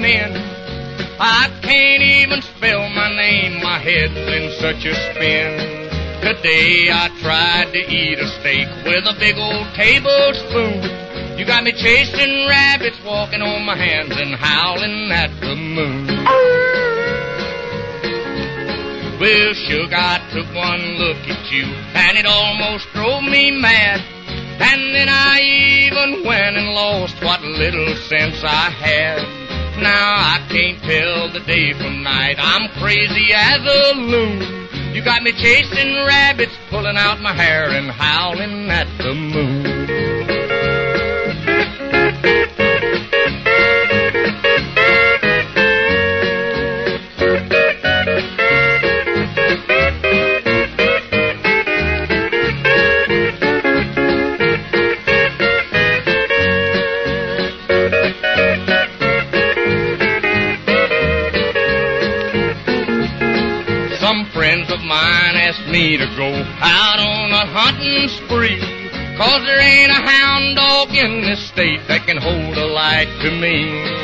men. I can't even spell my name, my head's in such a spin. Today I tried to eat a steak with a big old tablespoon. You got me chasing rabbits, walking on my hands and howling at the moon. Well, sugar, I took one look at you, and it almost drove me mad. And then I even went and lost what little sense I had. Now I can't tell the day from night, I'm crazy as a loon. You got me chasing rabbits, pulling out my hair and howling at the moon. Some friends of mine asked me to go out on a hunting spree, 'cause there ain't a hound dog in this state that can hold a light to me.